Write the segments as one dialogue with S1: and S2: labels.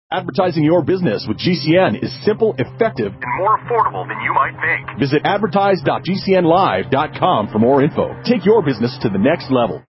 S1: Advertising your business with GCN is simple, effective, and more affordable than you might think. Visit advertise.gcnlive.com for more info. Take your business to the next level.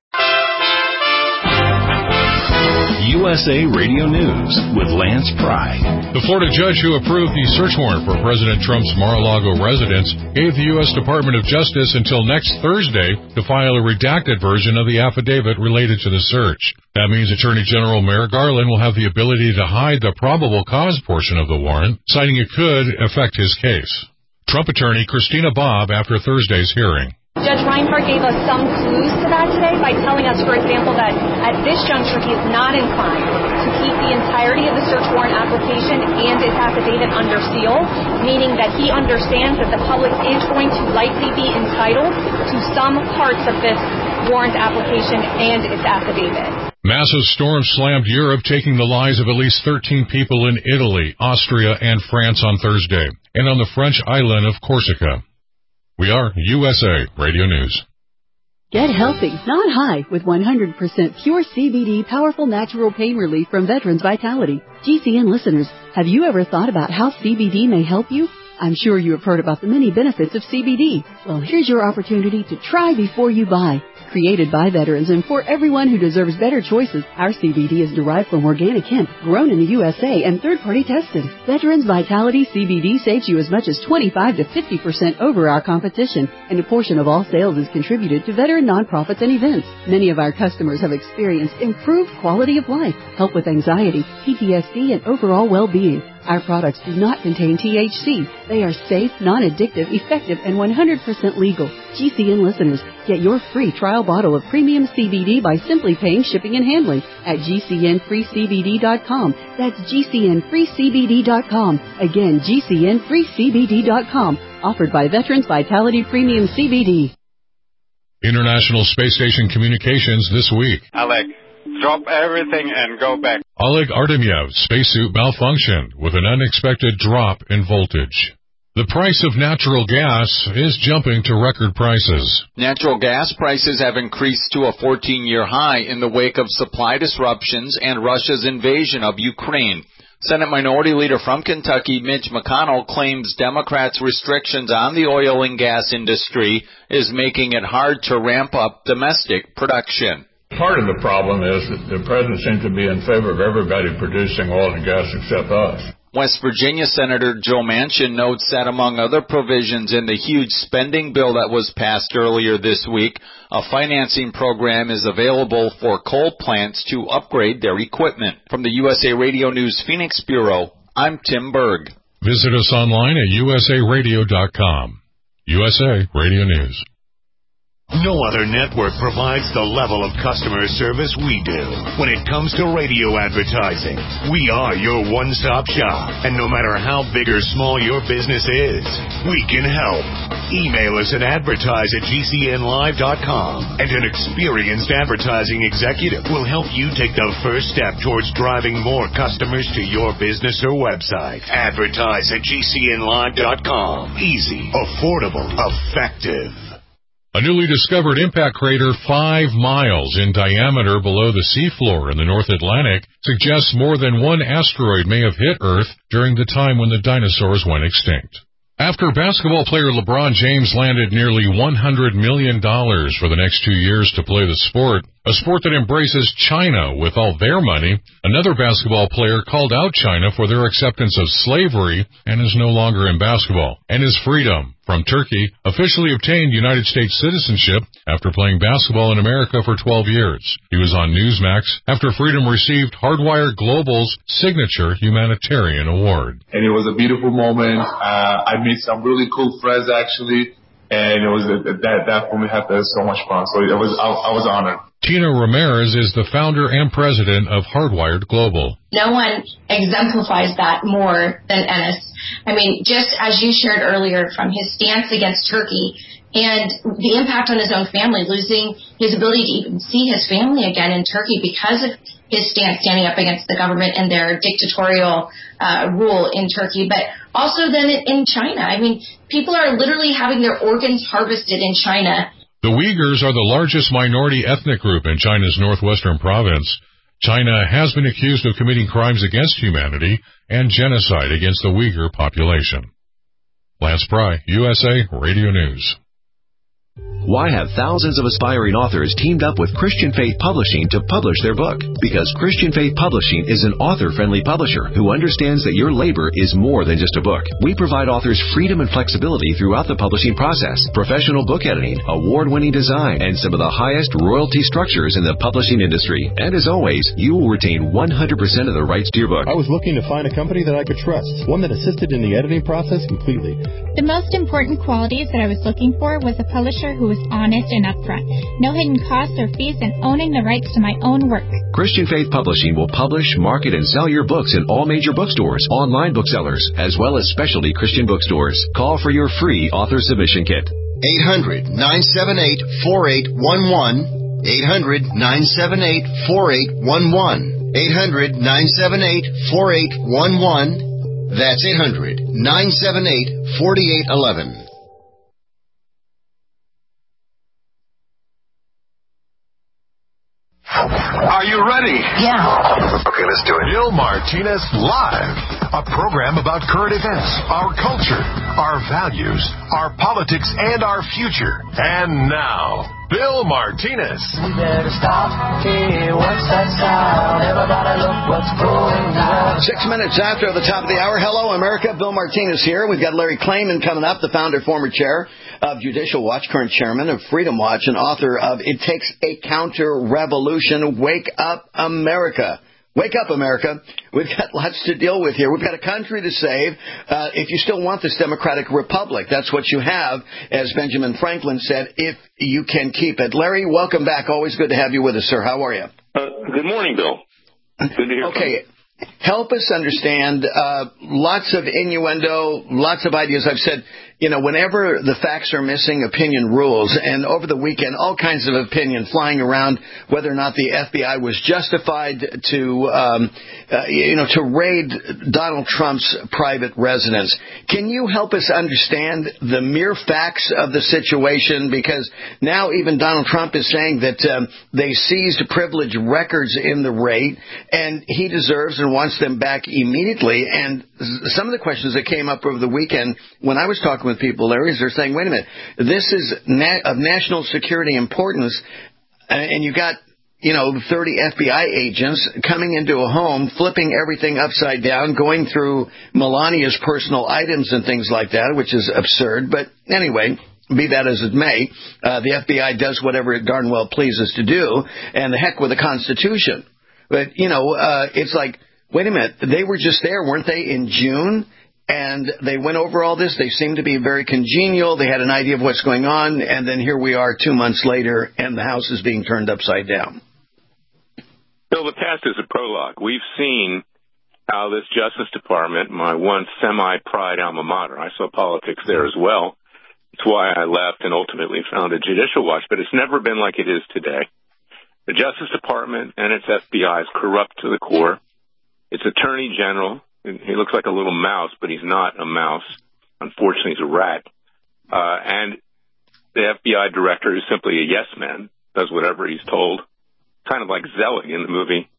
S2: USA Radio News with Lance Pry.
S3: The Florida judge who approved the search warrant for President Trump's Mar-a-Lago residence gave the U.S. Department of Justice until next Thursday to file a redacted version of the affidavit related to the search. That means Attorney General Merrick Garland will have the ability to hide the probable cause portion of the warrant, citing it could affect his case. Trump attorney Christina Bobb after Thursday's hearing.
S4: Judge Reinhart gave us some clues to that today by telling us, for example, that at this juncture he is not inclined to keep the entirety of the search warrant application and its affidavit under seal, meaning that he understands that the public is going to likely be entitled to some parts of this warrant application and its affidavit.
S3: Massive storm slammed Europe, taking the lives of at least 13 people in Italy, Austria, and France on Thursday, and on the French island of Corsica. We are USA Radio News.
S5: Get healthy, not high, with 100% pure CBD powerful natural pain relief from Veterans Vitality. GCN listeners, have you ever thought about how CBD may help you? I'm sure you have heard about the many benefits of CBD. Well, here's your opportunity to try before you buy. Created by veterans and for everyone who deserves better choices, our CBD is derived from organic hemp, grown in the USA and third-party tested. Veterans Vitality CBD saves you as much as 25 to 50% over our competition, and a portion of all sales is contributed to veteran nonprofits and events. Many of our customers have experienced improved quality of life, help with anxiety, PTSD, and overall well-being. Our products do not contain THC. They are safe, non-addictive, effective, and 100% legal. GCN listeners, get your free trial bottle of premium CBD by simply paying shipping and handling at GCNFreeCBD.com. That's GCNFreeCBD.com. Again, GCNFreeCBD.com. Offered by Veterans Vitality Premium CBD.
S3: International Space Station Communications this week.
S6: Oleg, drop everything and go back.
S3: Oleg Artemyev spacesuit malfunctioned with an unexpected drop in voltage. The price of natural gas is jumping to record prices.
S7: Natural gas prices have increased to a 14-year high in the wake of supply disruptions and Russia's invasion of Ukraine. Senate Minority Leader from Kentucky, Mitch McConnell, claims Democrats' restrictions on the oil and gas industry is making it hard to ramp up domestic production.
S8: Part of the problem is that the president seems to be in favor of everybody producing oil and gas except us.
S7: West Virginia Senator Joe Manchin notes that among other provisions in the huge spending bill that was passed earlier this week, a financing program is available for coal plants to upgrade their equipment. From the USA Radio News Phoenix Bureau, I'm Tim Berg.
S3: Visit us online at usaradio.com. USA Radio News.
S2: No other network provides the level of customer service we do. When it comes to radio advertising, we are your one-stop shop. And no matter how big or small your business is, we can help. Email us at advertise@gcnlive.com, and an experienced advertising executive will help you take the first step towards driving more customers to your business or website. Advertise@gcnlive.com. Easy, affordable, effective.
S3: A newly discovered impact crater 5 miles in diameter below the seafloor in the North Atlantic suggests more than one asteroid may have hit Earth during the time when the dinosaurs went extinct. After basketball player LeBron James landed nearly $100 million for the next 2 years to play the sport, a sport that embraces China with all their money, another basketball player called out China for their acceptance of slavery and is no longer in basketball. And his freedom from Turkey officially obtained United States citizenship after playing basketball in America for 12 years. He was on Newsmax after Freedom received Hardwire Global's signature humanitarian award.
S9: And it was a beautiful moment. I made some really cool friends actually, and it was that for me had so much fun. So I was honored.
S3: Tina Ramirez is the founder and president of Hardwired Global.
S10: No one exemplifies that more than Enes. I mean, just as you shared earlier, from his stance against Turkey and the impact on his own family, losing his ability to even see his family again in Turkey because of his stance standing up against the government and their dictatorial rule in Turkey, but also then in China. I mean, people are literally having their organs harvested in China.
S3: The Uyghurs are the largest minority ethnic group in China's northwestern province. China has been accused of committing crimes against humanity and genocide against the Uyghur population. Lance Pry, USA Radio News.
S11: Why have thousands of aspiring authors teamed up with Christian Faith Publishing to publish their book? Because Christian Faith Publishing is an author-friendly publisher who understands that your labor is more than just a book. We provide authors freedom and flexibility throughout the publishing process, professional book editing, award-winning design, and some of the highest royalty structures in the publishing industry. And as always, you will retain 100% of the rights to your book.
S12: I was looking to find a company that I could trust, one that assisted in the editing process completely.
S13: The most important qualities that I was looking for was a publisher who was honest and upfront, no hidden costs or fees, and owning the rights to my own work.
S11: Christian Faith Publishing will publish, market, and sell your books in all major bookstores, online booksellers, as well as specialty Christian bookstores. Call for your free author submission kit.
S14: 800-978-4811. 800-978-4811. 800-978-4811. That's 800-978-4811.
S2: Are you ready?
S14: Yeah.
S2: Okay, let's do it. Bill Martinez Live, a program about current events, our culture, our values, our politics, and our future. And now, Bill Martinez.
S15: We better stop. Hey, what's that sound? Everybody look what's going on.
S16: 6 minutes after the top of the hour. Hello, America. Bill Martinez here. We've got Larry Klayman coming up, the founder, former chair of Judicial Watch, current chairman of Freedom Watch, and author of It Takes a Counter-Revolution. Wake up, America. Wake up, America. We've got lots to deal with here. We've got a country to save. If you still want this democratic republic, that's what you have, as Benjamin Franklin said, if you can keep it. Larry, welcome back. Always good to have you with us, sir. How are you?
S17: Good morning, Bill. Good to hear from you.
S16: Help us understand lots of innuendo, lots of ideas. I've said, whenever the facts are missing, opinion rules. And over the weekend, all kinds of opinion flying around whether or not the FBI was justified to raid Donald Trump's private residence. Can you help us understand the mere facts of the situation? Because now even Donald Trump is saying that they seized privileged records in the raid, and he deserves and wants them back immediately. And some of the questions that came up over the weekend when I was talking with people, Larry, is they're saying, wait a minute, this is of national security importance, and you got 30 FBI agents coming into a home, flipping everything upside down, going through Melania's personal items and things like that, which is absurd. But anyway, be that as it may, the FBI does whatever it darn well pleases to do, and the heck with the Constitution. But, it's like, wait a minute, they were just there, weren't they, in June? And they went over all this. They seemed to be very congenial. They had an idea of what's going on. And then here we are 2 months later, and the house is being turned upside down.
S17: Bill, the past is a prologue. We've seen how this Justice Department, my once semi-pride alma mater, I saw politics there as well. It's why I left and ultimately founded Judicial Watch. But it's never been like it is today. The Justice Department and its FBI is corrupt to the core. Its Attorney General, he looks like a little mouse, but he's not a mouse. Unfortunately, he's a rat. And the FBI director is simply a yes man, does whatever he's told. Kind of like Zelig in the movie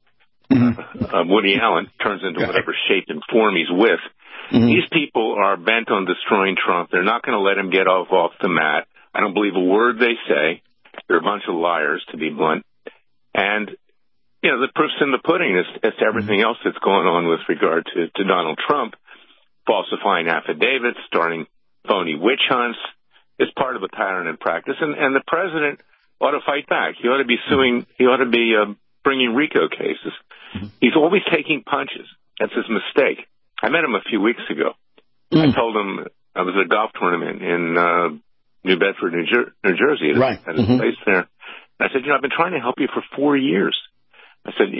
S17: Woody Allen, turns into whatever shape and form he's with. These people are bent on destroying Trump. They're not going to let him get off the mat. I don't believe a word they say. They're a bunch of liars, to be blunt. And the proof's in the pudding as to everything else that's going on with regard to Donald Trump. Falsifying affidavits, starting phony witch hunts is part of the pattern and practice. And the president ought to fight back. He ought to be suing. He ought to be bringing RICO cases. He's always taking punches. That's his mistake. I met him a few weeks ago. I told him I was at a golf tournament in New Bedford, New Jersey, at his place there. And I said, I've been trying to help you for 4 years. I said,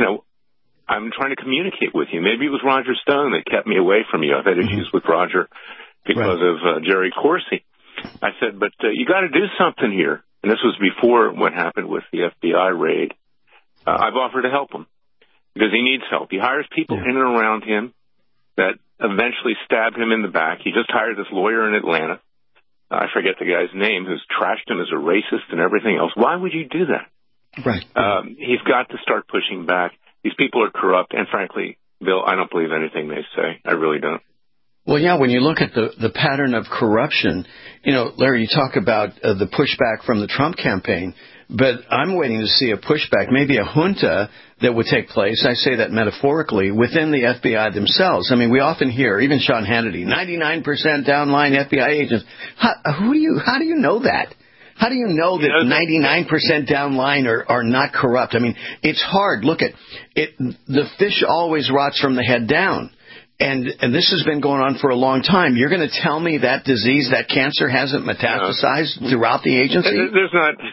S17: I'm trying to communicate with you. Maybe it was Roger Stone that kept me away from you. I've had issues with Roger because of Jerry Corsi. I said, but you got to do something here. And this was before what happened with the FBI raid. I've offered to help him because he needs help. He hires people in and around him that eventually stab him in the back. He just hired this lawyer in Atlanta. I forget the guy's name, who's trashed him as a racist and everything else. Why would you do that?
S16: Right.
S17: He's got to start pushing back. These people are corrupt, and frankly, Bill, I don't believe anything they say. I really don't.
S16: Well, yeah, when you look at the pattern of corruption, Larry, you talk about the pushback from the Trump campaign, but I'm waiting to see a pushback, maybe a junta that would take place, I say that metaphorically, within the FBI themselves. I mean, we often hear, even Sean Hannity, 99% downline FBI agents. How do you know that? How do you know that 99% downline are not corrupt? I mean, it's hard. Look at it. The fish always rots from the head down. And this has been going on for a long time. You're going to tell me that disease, that cancer hasn't metastasized throughout the agency?
S17: There's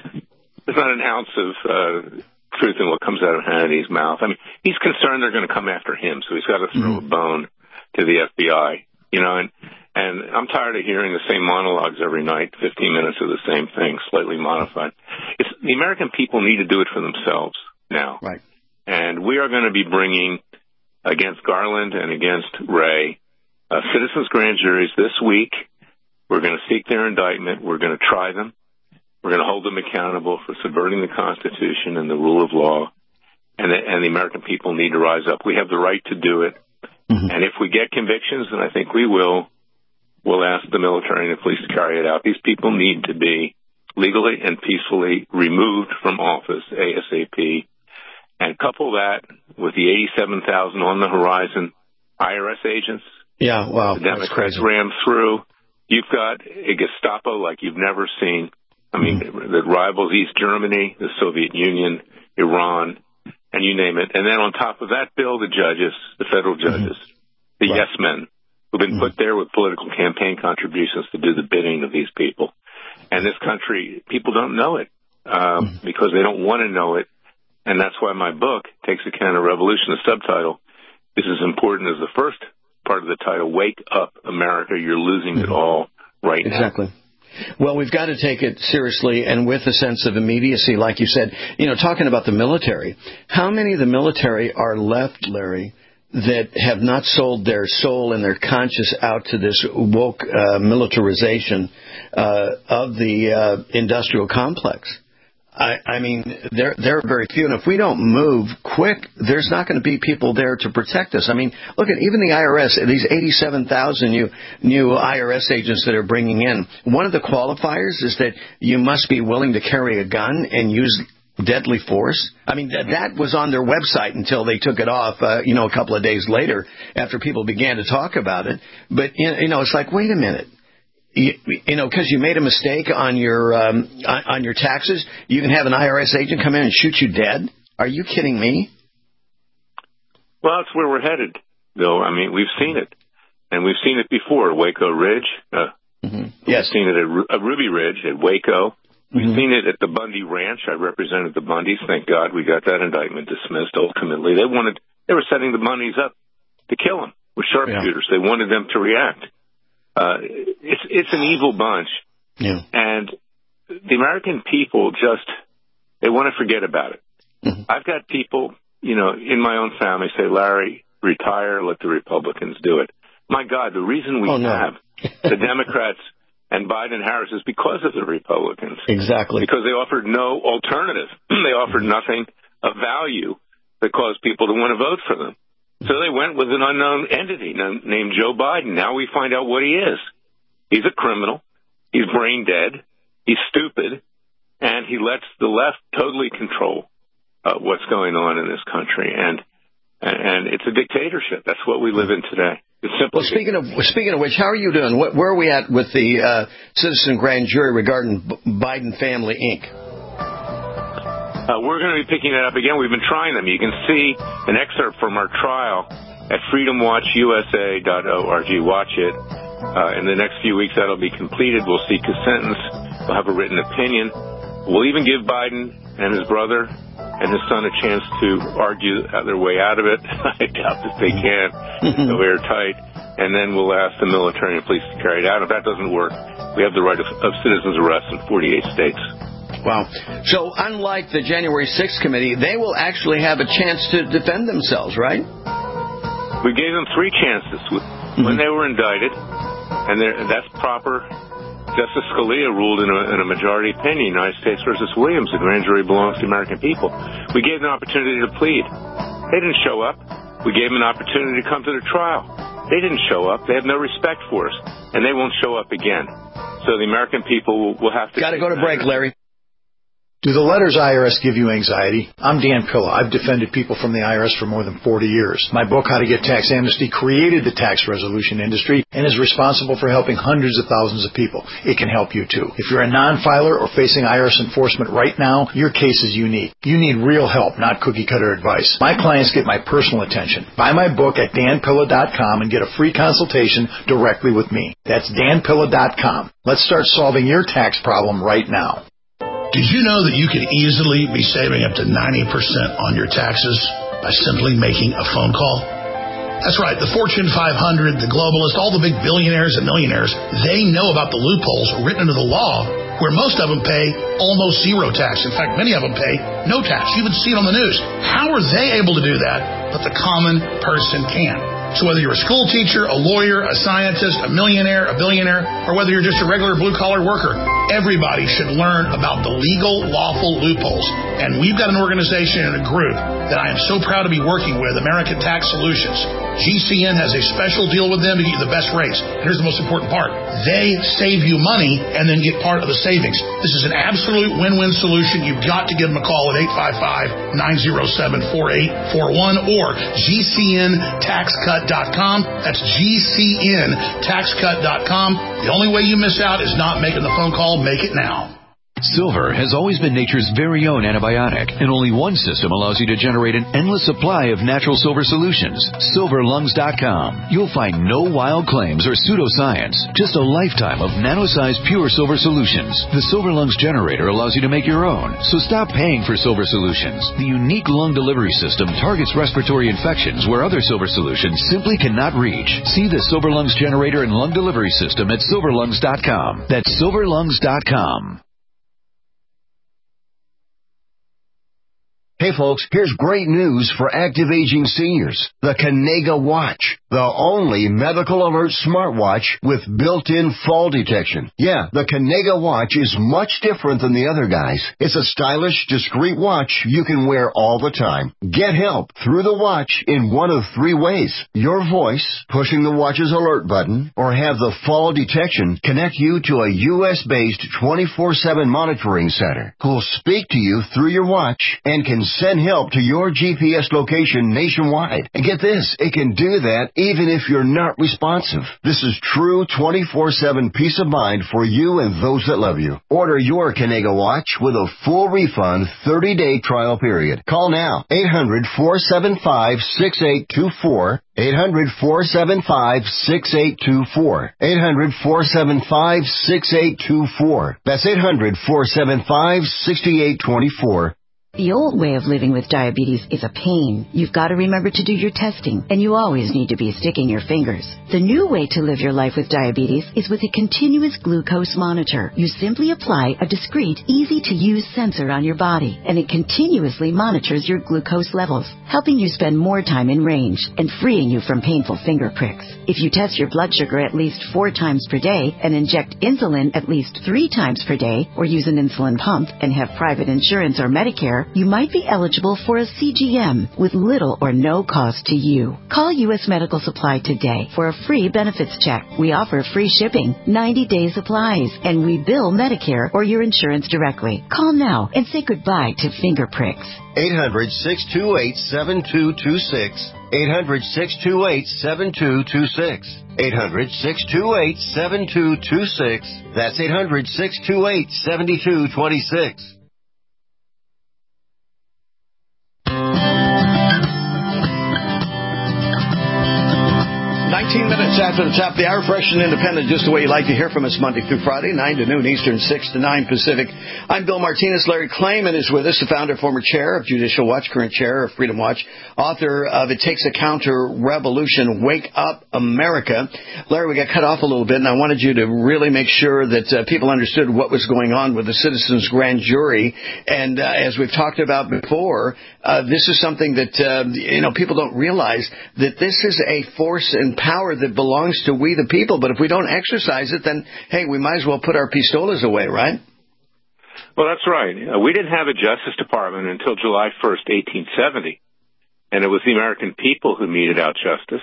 S17: not an ounce of truth in what comes out of Hannity's mouth. I mean, he's concerned they're going to come after him, so he's got to throw a bone to the FBI. And I'm tired of hearing the same monologues every night, 15 minutes of the same thing, slightly modified. The American people need to do it for themselves now.
S16: Right.
S17: And we are going to be bringing, against Garland and against Wray, citizens' grand juries this week. We're going to seek their indictment. We're going to try them. We're going to hold them accountable for subverting the Constitution and the rule of law. And the American people need to rise up. We have the right to do it. Mm-hmm. And if we get convictions, and I think we will, we'll ask the military and the police to carry it out. These people need to be legally and peacefully removed from office ASAP. And couple that with the 87,000 on the horizon IRS agents.
S16: Yeah, wow.
S17: The Democrats rammed through. You've got a Gestapo like you've never seen. I mean, that rivals East Germany, the Soviet Union, Iran, and you name it. And then on top of that, Bill, the judges, the federal judges, the yes men, who've been put there with political campaign contributions to do the bidding of these people. And this country, people don't know it because they don't want to know it. And that's why my book takes account of revolution. The subtitle is as important as the first part of the title, Wake Up, America. You're losing it all right now.
S16: Exactly. Well, we've got to take it seriously and with a sense of immediacy, like you said. Talking about the military, how many of the military are left, Larry, that have not sold their soul and their conscience out to this woke militarization of the industrial complex? I mean, there are very few. And if we don't move quick, there's not going to be people there to protect us. I mean, look at even the IRS, these 87,000 new IRS agents that are bringing in. One of the qualifiers is that you must be willing to carry a gun and use deadly force. I mean, that was on their website until they took it off, a couple of days later after people began to talk about it. But, it's like, wait a minute. Because you made a mistake on your taxes, you can have an IRS agent come in and shoot you dead? Are you kidding me?
S17: Well, that's where we're headed, Bill. I mean, we've seen it. And we've seen it before at Waco Ridge.
S16: Yes.
S17: We've seen it at Ruby Ridge, at Waco. We've seen it at the Bundy Ranch. I represented the Bundys. Thank God we got that indictment dismissed ultimately. They were setting the Bundys up to kill them with sharpshooters. They wanted them to react. It's an evil bunch.
S16: Yeah.
S17: And the American people they want to forget about it. Mm-hmm. I've got people, in my own family say, Larry, retire, let the Republicans do it. My God, the reason we have the Democrats and Biden and Harris is because of the Republicans.
S16: Exactly.
S17: Because they offered no alternative. They offered nothing of value that caused people to want to vote for them. So they went with an unknown entity named Joe Biden. Now we find out what he is. He's a criminal. He's brain dead. He's stupid. And he lets the left totally control what's going on in this country. And it's a dictatorship. That's what we live in today.
S16: Well, speaking of which, how are you doing? Where are we at with the citizen grand jury regarding Biden Family, Inc.?
S17: We're going to be picking that up again. We've been trying them. You can see an excerpt from our trial at freedomwatchusa.org. Watch it. In the next few weeks, that'll be completed. We'll seek a sentence. We'll have a written opinion. We'll even give Biden and his brother and his son a chance to argue their way out of it. I doubt that they can. They're airtight. And then we'll ask the military and police to carry it out. If that doesn't work, we have the right of citizens' arrest in 48 states.
S16: Wow. So unlike the January 6th committee, they will actually have a chance to defend themselves, right?
S17: We gave them 3 chances when they were indicted, and that's proper Justice Scalia ruled in a majority opinion, United States versus Williams, the grand jury belongs to the American people. We gave them an opportunity to plead. They didn't show up. We gave them an opportunity to come to the trial. They didn't show up. They have no respect for us, and they won't show up again. So the American people will have to...
S16: Got to go to break, Larry.
S18: Do the letters IRS give you anxiety? I'm Dan Pilla. I've defended people from the IRS for more than 40 years. My book, How to Get Tax Amnesty, created the tax resolution industry and is responsible for helping hundreds of thousands of people. It can help you, too. If you're a non-filer or facing IRS enforcement right now, your case is unique. You need real help, not cookie-cutter advice. My clients get my personal attention. Buy my book at danpilla.com and get a free consultation directly with me. That's danpilla.com. Let's start solving your tax problem right now.
S19: Did you know that you could easily be saving up to 90% on your taxes by simply making a phone call? That's right. The Fortune 500, the globalists, all the big billionaires and millionaires, they know about the loopholes written into the law where most of them pay almost zero tax. In fact, many of them pay no tax. You even see it on the news. How are they able to do that, but the common person can? So whether you're a school teacher, a lawyer, a scientist, a millionaire, a billionaire, or whether you're just a regular blue-collar worker, everybody should learn about the legal, lawful loopholes. And we've got an organization and a group that I am so proud to be working with, American Tax Solutions. GCN has a special deal with them to get you the best rates. And here's the most important part. They save you money and then get part of the savings. This is an absolute win-win solution. You've got to give them a call at 855-907-4841 or GCNTaxCut.com. That's GCNTaxCut.com. The only way you miss out is not making the phone call. Make it now.
S11: Silver has always been nature's very own antibiotic, and only one system allows you to generate an endless supply of natural silver solutions. SilverLungs.com. You'll find no wild claims or pseudoscience, just a lifetime of nano-sized pure silver solutions. The Silver Lungs generator allows you to make your own, so stop paying for silver solutions. The unique lung delivery system targets respiratory infections where other silver solutions simply cannot reach. See the Silver Lungs generator and lung delivery system at SilverLungs.com. That's SilverLungs.com.
S14: Hey folks, here's great news for active aging seniors. The Kanega Watch, the only medical alert smartwatch with built-in fall detection. Yeah, the Kanega Watch is much different than the other guys. It's a stylish, discreet watch you can wear all the time. Get help through the watch in one of three ways. Your voice, pushing the watch's alert button, or have the fall detection connect you to a U.S.-based 24/7 monitoring center who'll speak to you through your watch and can send help to your GPS location nationwide. And get this, it can do that even if you're not responsive. This is true 24/7 peace of mind for you and those that love you. Order your Kanega Watch with a full refund 30-day trial period. Call now, 800-475-6824. 800-475-6824. 800-475-6824. That's 800-475-6824.
S20: The old way of living with diabetes is a pain. You've got to remember to do your testing, and you always need to be sticking your fingers. The new way to live your life with diabetes is with a continuous glucose monitor. You simply apply a discreet, easy-to-use sensor on your body, and it continuously monitors your glucose levels, helping you spend more time in range and freeing you from painful finger pricks. If you test your blood sugar at least 4 times per day and inject insulin at least 3 times per day, or use an insulin pump and have private insurance or Medicare, you might be eligible for a CGM with little or no cost to you. Call U.S. Medical Supply today for a free benefits check. We offer free shipping, 90-day supplies, and we bill Medicare or your insurance directly. Call now and say goodbye to finger pricks.
S14: 800-628-7226. 800-628-7226. 800-628-7226. That's 800-628-7226.
S16: 19 minutes after the top of the hour, fresh and independent, just the way you like to hear from us Monday through Friday, 9 to noon Eastern, 6 to 9 Pacific. I'm Bill Martinez. Larry Klayman is with us, the founder, former chair of Judicial Watch, current chair of Freedom Watch, author of It Takes a Counter-Revolution, Wake Up America. Larry, we got cut off a little bit, and I wanted you to really make sure that people understood what was going on with the Citizens Grand Jury. And as we've talked about before, this is something that, people don't realize, that this is a force and power power that belongs to we the people. But if we don't exercise it, then, hey, we might as well put our pistolas away, right?
S17: Well, that's right. We didn't have a Justice Department until July 1st, 1870, and it was the American people who meted out justice.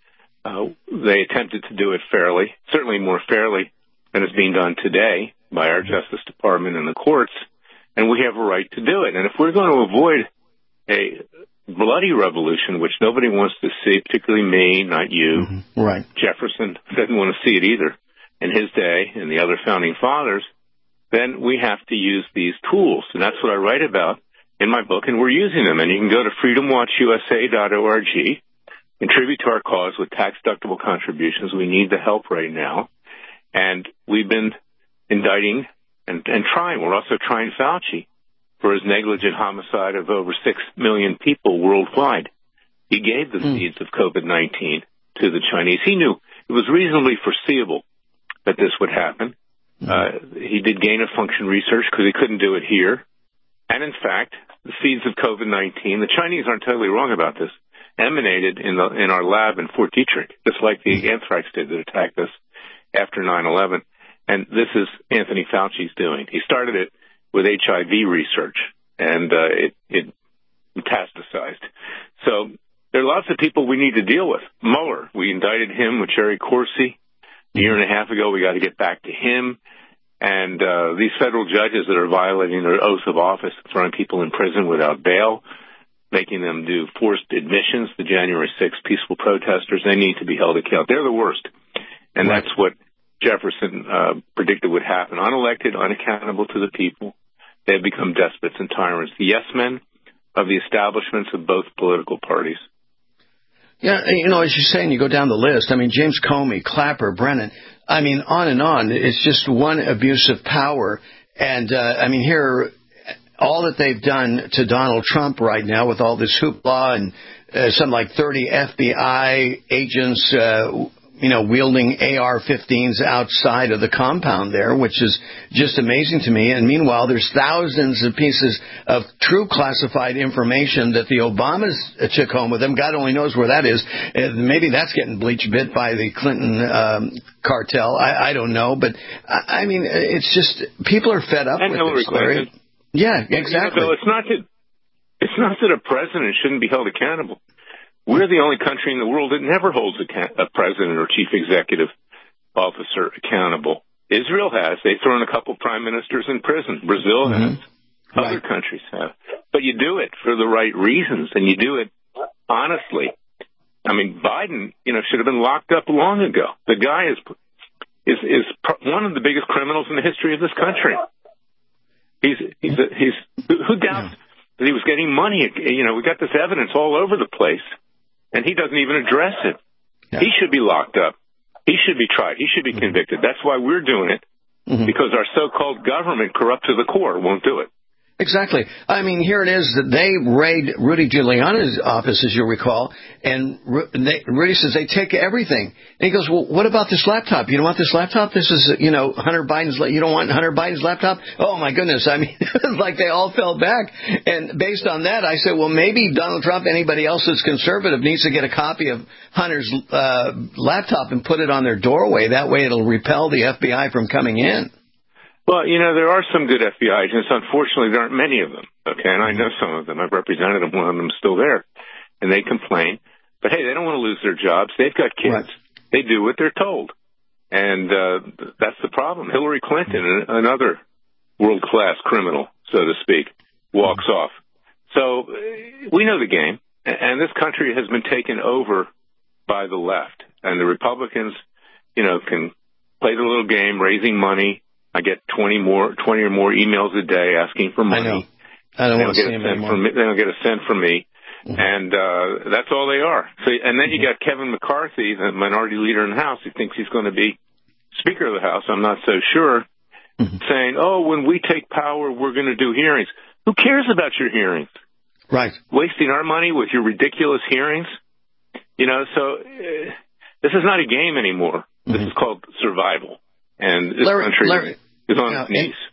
S17: They attempted to do it fairly, certainly more fairly than is being done today by our Justice Department and the courts, and we have a right to do it. And if we're going to avoid a bloody revolution, which nobody wants to see, particularly me, not you,
S16: right?
S17: Jefferson didn't want to see it either in his day, and the other founding fathers, then we have to use these tools. And that's what I write about in my book, and we're using them. And you can go to freedomwatchusa.org, contribute to our cause with tax-deductible contributions. We need the help right now. And we've been indicting and trying. We're also trying Fauci for his negligent homicide of over 6 million people worldwide. He gave the seeds of COVID-19 to the Chinese. He knew it was reasonably foreseeable that this would happen. He did gain-of-function research because he couldn't do it here. And, in fact, the seeds of COVID-19, the Chinese aren't totally wrong about this, emanated in our lab in Fort Detrick, just like the anthrax did that attacked us after 9/11. And this is Anthony Fauci's doing. He started it with HIV research, and it metastasized. So there are lots of people we need to deal with. Mueller, we indicted him with Jerry Corsi a year and a half ago. We got to get back to him. And these federal judges that are violating their oath of office, throwing people in prison without bail, making them do forced admissions, the January 6th peaceful protesters, they need to be held accountable. They're the worst. And that's what Jefferson predicted would happen. Unelected, unaccountable to the people. They have become despots and tyrants. The yes men of the establishments of both political parties.
S16: Yeah, as you're saying, you go down the list. I mean, James Comey, Clapper, Brennan. I mean, on and on. It's just one abuse of power. And, here, all that they've done to Donald Trump right now with all this hoopla and something like 30 FBI agents, wielding AR-15s outside of the compound there, which is just amazing to me. And meanwhile, there's thousands of pieces of true classified information that the Obamas took home with them. God only knows where that is. Maybe that's getting bleach bit by the Clinton cartel. I don't know. But, it's just people are fed up with this, Larry. Yeah, exactly.
S17: Bill, it's not that a president shouldn't be held accountable. We're the only country in the world that never holds a president or chief executive officer accountable. Israel has. They've thrown a couple prime ministers in prison. Brazil has. Other countries have. But you do it for the right reasons, and you do it honestly. I mean, Biden, should have been locked up long ago. The guy is one of the biggest criminals in the history of this country. Who doubts that he was getting money? We got this evidence all over the place. And he doesn't even address it. Yeah. He should be locked up. He should be tried. He should be convicted. That's why we're doing it, because our so-called government, corrupt to the core, won't do it.
S16: Exactly. I mean, here it is that they raid Rudy Giuliani's office, as you recall, and Rudy says they take everything. And he goes, well, what about this laptop? You don't want this laptop? This is, Hunter Biden's, you don't want Hunter Biden's laptop? Oh, my goodness. I mean, it was like they all fell back. And based on that, I said, well, maybe Donald Trump, anybody else that's conservative, needs to get a copy of Hunter's laptop and put it on their doorway. That way it'll repel the FBI from coming in.
S17: Well, there are some good FBI agents. Unfortunately, there aren't many of them, okay? And I know some of them. I've represented them. One of them is still there. And they complain. But, hey, they don't want to lose their jobs. They've got kids. Right. They do what they're told. And that's the problem. Hillary Clinton, another world-class criminal, so to speak, walks off. So we know the game. And this country has been taken over by the left. And the Republicans, can play the little game, raising money. I get 20 or more emails a day asking for money.
S16: I don't want to see them anymore.
S17: They don't get a cent from me. And that's all they are. So, and then you got Kevin McCarthy, the minority leader in the House, who thinks he's going to be Speaker of the House. I'm not so sure. Saying, when we take power, we're going to do hearings. Who cares about your hearings?
S16: Right.
S17: Wasting our money with your ridiculous hearings? So this is not a game anymore. This is called survival. And this country is on its knees.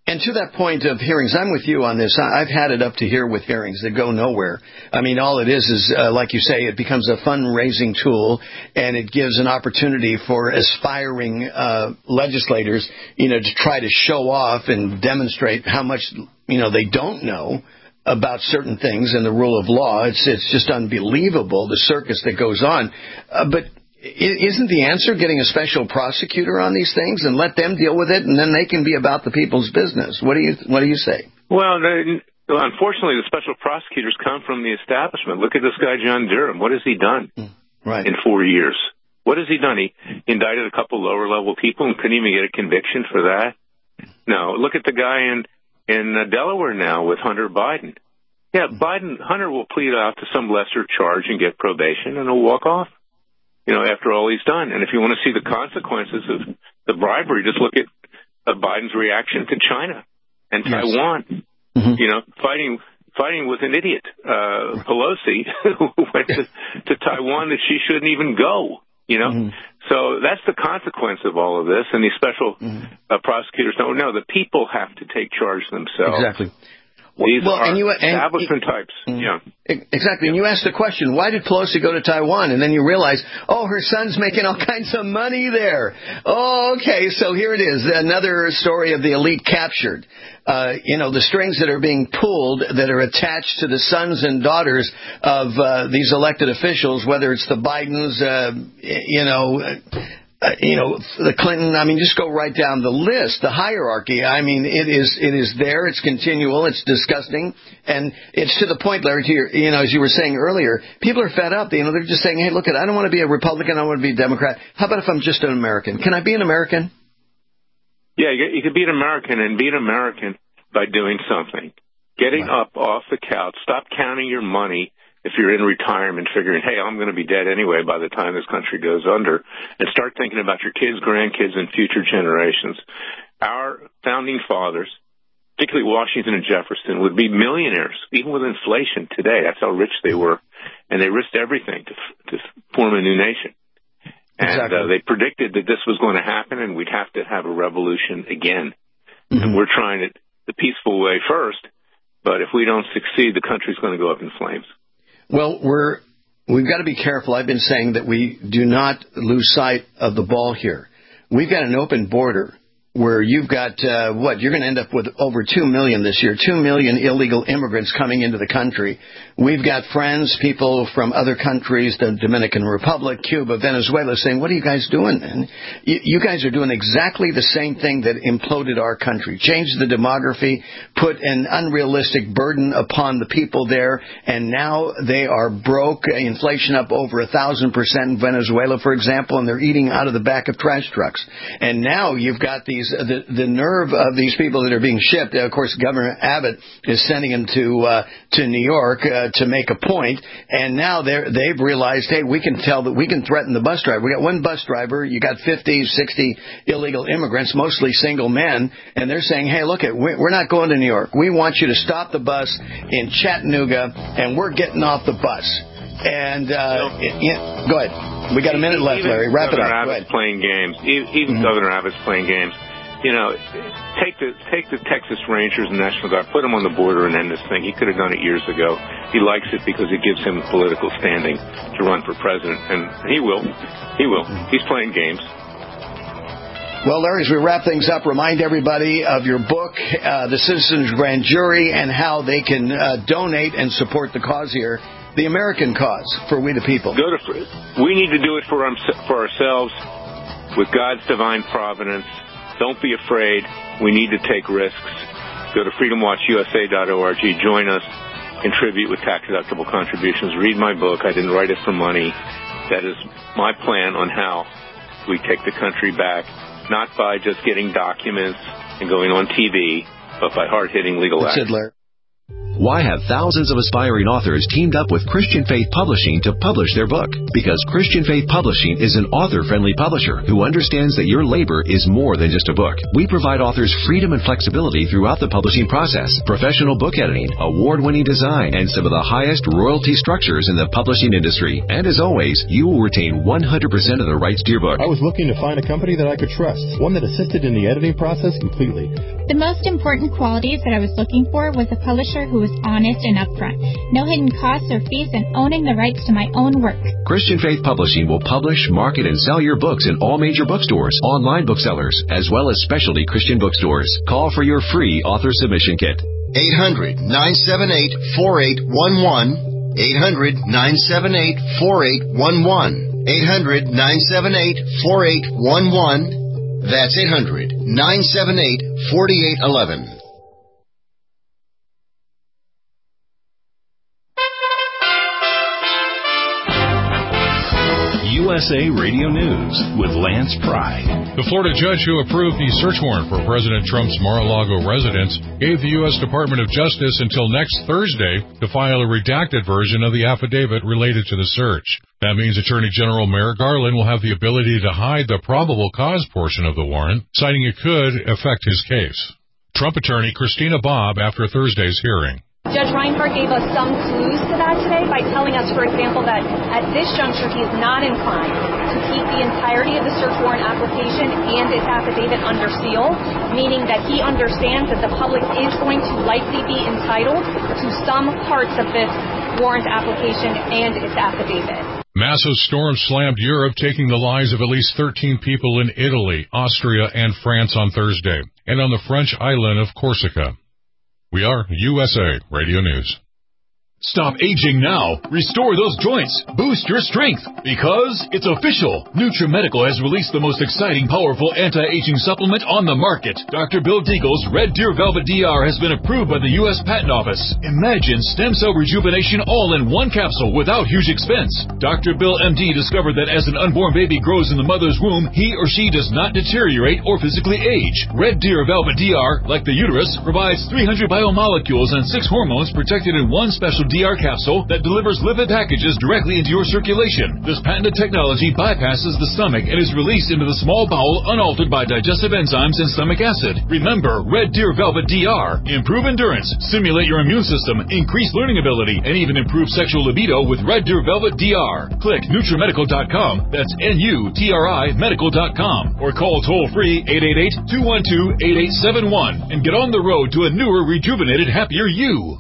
S16: And to that point of hearings, I'm with you on this. I've had it up to here with hearings that go nowhere. I mean, all it is like you say, it becomes a fundraising tool, and it gives an opportunity for aspiring legislators, to try to show off and demonstrate how much, they don't know about certain things and the rule of law. It's just unbelievable, the circus that goes on. But isn't the answer getting a special prosecutor on these things and let them deal with it, and then they can be about the people's business? What do you say?
S17: Well, unfortunately, the special prosecutors come from the establishment. Look at this guy, John Durham. What has he done in 4 years? What has he done? He indicted a couple lower-level people and couldn't even get a conviction for that. No, look at the guy in Delaware now with Hunter Biden. Yeah, Hunter will plead out to some lesser charge and get probation, and he'll walk off. After all he's done. And if you want to see the consequences of the bribery, just look at Biden's reaction to China and Taiwan. Fighting with an idiot, Pelosi, who went to Taiwan that she shouldn't even go. So that's the consequence of all of this. And these special prosecutors don't know. The people have to take charge themselves.
S16: Exactly.
S17: These are establishment types. Yeah.
S16: Exactly. And you asked the question, why did Pelosi go to Taiwan? And then you realize, her son's making all kinds of money there. Oh, okay. So here it is. Another story of the elite captured. The strings that are being pulled that are attached to the sons and daughters of these elected officials, whether it's the Bidens, the Clinton, just go right down the list, the hierarchy. It is there, it's continual, it's disgusting, and it's to the point, Larry, as you were saying earlier, people are fed up. They're just saying, hey, look, I don't want to be a Republican, I don't want to be a Democrat. How about if I'm just an American? Can I be an American?
S17: Yeah, you can be an American and be an American by doing something. Getting up off the couch, stop counting your money if you're in retirement, figuring, hey, I'm going to be dead anyway by the time this country goes under, and start thinking about your kids, grandkids, and future generations. Our founding fathers, particularly Washington and Jefferson, would be millionaires, even with inflation today. That's how rich they were. And they risked everything to form a new nation. And they predicted that this was going to happen, and we'd have to have a revolution again. And we're trying it the peaceful way first, but if we don't succeed, the country's going to go up in flames.
S16: Well, we've got to be careful. I've been saying that we do not lose sight of the ball here. We've got an open border where you've got, you're going to end up with over 2 million this year, 2 million illegal immigrants coming into the country. We've got friends, people from other countries, the Dominican Republic, Cuba, Venezuela, saying, what are you guys doing, man? You guys are doing exactly the same thing that imploded our country. Changed the demography, put an unrealistic burden upon the people there, and now they are broke, inflation up over 1,000% in Venezuela, for example, and they're eating out of the back of trash trucks. And now you've got the nerve of these people that are being shipped. Of course, Governor Abbott is sending them to New York to make a point, and now they've realized, hey, we can threaten the bus driver. We got one bus driver, you got 50, 60 illegal immigrants, mostly single men, and they're saying, hey, look, we're not going to New York. We want you to stop the bus in Chattanooga, and we're getting off the bus. And go ahead. We got a minute left, Larry. Wrap it up.
S17: Governor Abbott's playing games. Even Governor Abbott's playing games. Take the Texas Rangers and National Guard, put them on the border and end this thing. He could have done it years ago. He likes it because it gives him political standing to run for president, and he will. He's playing games.
S16: Well, Larry, as we wrap things up, remind everybody of your book, The Citizens Grand Jury, and how they can donate and support the cause here, the American cause, for we the people.
S17: We need to do it for ourselves with God's divine providence. Don't be afraid. We need to take risks. Go to freedomwatchusa.org. Join us. Contribute with tax-deductible contributions. Read my book. I didn't write it for money. That is my plan on how we take the country back, not by just getting documents and going on TV, but by hard-hitting legal action.
S11: Why have thousands of aspiring authors teamed up with Christian Faith Publishing to publish their book? Because Christian Faith Publishing is an author-friendly publisher who understands that your labor is more than just a book. We provide authors freedom and flexibility throughout the publishing process, professional book editing, award-winning design, and some of the highest royalty structures in the publishing industry. And as always, you will retain 100% of the rights to your book.
S12: I was looking to find a company that I could trust, one that assisted in the editing process completely.
S13: The most important qualities that I was looking for was a publisher who was honest and upfront, no hidden costs or fees, and owning the rights to my own work.
S11: Christian Faith Publishing will publish, market, and sell your books in all major bookstores, online booksellers, as well as specialty Christian bookstores. Call for your free author submission kit.
S14: 800-978-4811. 800-978-4811. 800-978-4811. That's 800-978-4811.
S1: USA Radio News with Lance Pride.
S3: The Florida judge who approved the search warrant for President Trump's Mar-a-Lago residence gave the U.S. Department of Justice until next Thursday to file a redacted version of the affidavit related to the search. That means Attorney General Merrick Garland will have the ability to hide the probable cause portion of the warrant, citing it could affect his case. Trump attorney Christina Bobb after Thursday's hearing.
S4: Judge Reinhart gave us some clues to that today by telling us, for example, that at this juncture he is not inclined to keep the entirety of the search warrant application and its affidavit under seal, meaning that he understands that the public is going to likely be entitled to some parts of this warrant application and its affidavit.
S3: Massive storm slammed Europe, taking the lives of at least 13 people in Italy, Austria, and France on Thursday, and on the French island of Corsica. We are USA Radio News.
S1: Stop aging now. Restore those joints. Boost your strength. Because it's official. NutriMedical has released the most exciting, powerful anti-aging supplement on the market. Dr. Bill Deagle's Red Deer Velvet DR has been approved by the U.S. Patent Office. Imagine stem cell rejuvenation all in one capsule without huge expense. Dr. Bill MD discovered that as an unborn baby grows in the mother's womb, he or she does not deteriorate or physically age. Red Deer Velvet DR, like the uterus, provides 300 biomolecules and 6 hormones protected in one special DR capsule that delivers lipid packages directly into your circulation. This patented technology bypasses the stomach and is released into the small bowel unaltered by digestive enzymes and stomach acid. Remember, Red Deer Velvet DR. Improve endurance, stimulate your immune system, increase learning ability, and even improve sexual libido with Red Deer Velvet DR. Click NutriMedical.com, that's N-U-T-R-I medical.com, or call toll-free 888-212-8871 and get on the road to a newer, rejuvenated, happier you.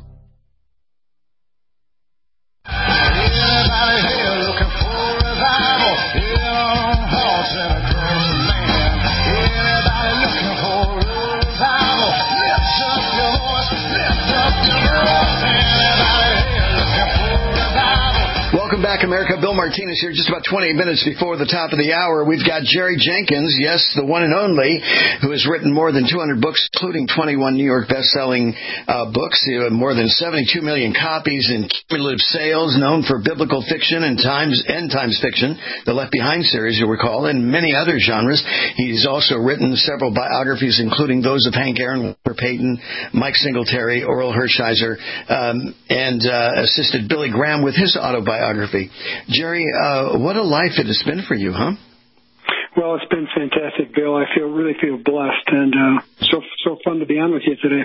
S15: Everybody here looking for revival. Here on horse and a cross man. Everybody looking for revival. Lift up your voice, lift up your voice. Everybody here looking for revival.
S16: Welcome back, America. Bill Martinez here, just about 28 minutes before the top of the hour. We've got Jerry Jenkins, yes, the one and only, who has written more than 200 books, including 21 New York best-selling books, more than 72 million copies in cumulative sales, known for biblical fiction and end times fiction, the Left Behind series, you'll recall, and many other genres. He's also written several biographies, including those of Hank Aaron, Walter Payton, Mike Singletary, Orel Hershiser, and assisted Billy Graham with his autobiography. Jerry, what a life it has been for you, huh?
S21: Well, it's been fantastic, Bill. I really feel blessed, and so fun to be on with you today.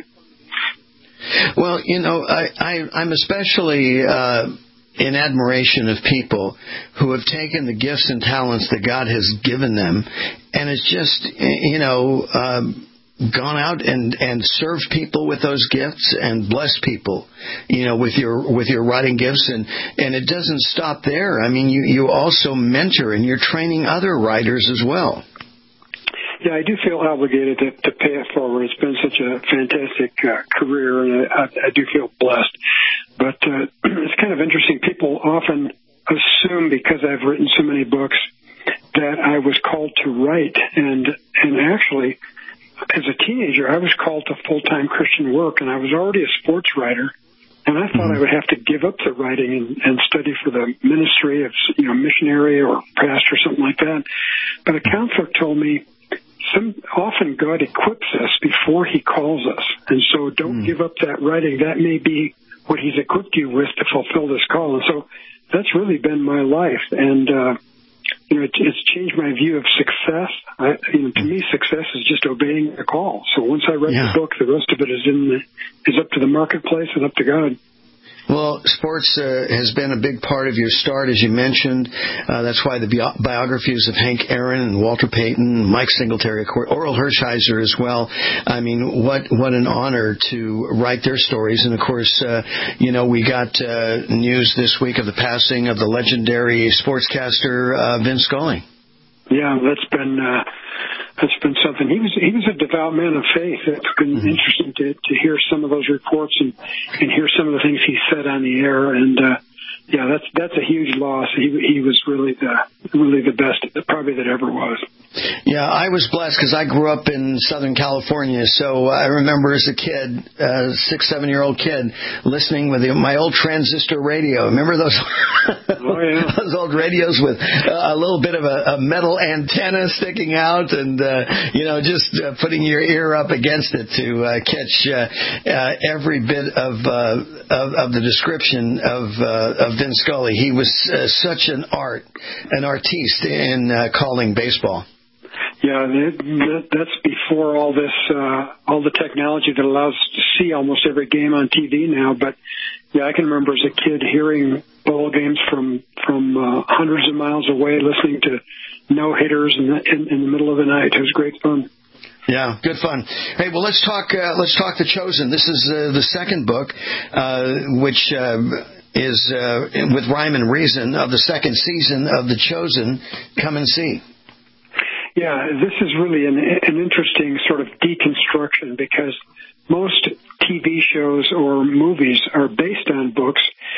S16: Well, you know, I'm especially in admiration of people who have taken the gifts and talents that God has given them, and it's just, you know, gone out and served people with those gifts and blessed people, you know, with your writing gifts, and it doesn't stop there. I mean, you also mentor and you're training other writers as well.
S21: Yeah, I do feel obligated to pay it forward. It's been such a fantastic career, and I do feel blessed. But it's kind of interesting. People often assume because I've written so many books that I was called to write, and actually, as a teenager, I was called to full-time Christian work, and I was already a sports writer, and I thought I would have to give up the writing and study for the ministry of, you know, missionary or pastor or something like that. But a counselor told me, often God equips us before he calls us, and so don't give up that writing. That may be what He's equipped you with to fulfill this call. And so that's really been my life. And, it's changed my view of success. To me, success is just obeying the call. So once I read the book, the rest of it is up to the marketplace and up to God.
S16: Well, sports has been a big part of your start, as you mentioned. That's why the biographies of Hank Aaron and Walter Payton, Mike Singletary, Orel Hershiser as well. I mean, what an honor to write their stories. And, of course, we got news this week of the passing of the legendary sportscaster Vin Scully.
S21: Yeah, that's been something. He was a devout man of faith. It's been interesting to hear some of those reports and hear some of the things he said on the air. And that's a huge loss. He was really the best probably that ever was.
S16: Yeah, I was blessed because I grew up in Southern California, so I remember as a kid, 6-7-year-old kid, listening with my old transistor radio. Remember those?
S21: Oh, yeah.
S16: Those old radios with a little bit of a metal antenna sticking out, and just putting your ear up against it to catch every bit of the description of Vin Scully. He was such an artiste in calling baseball.
S21: Yeah, that's before all the technology that allows us to see almost every game on TV now. But yeah, I can remember as a kid hearing ball games from hundreds of miles away, listening to no hitters in the middle of the night. It was great fun.
S16: Yeah, good fun. Hey, well, let's talk The Chosen. This is the second book, which is with Rhyme and Reason of the second season of The Chosen. Come and see.
S21: Yeah, this is really an interesting sort of deconstruction because most TV shows or movies are based on books.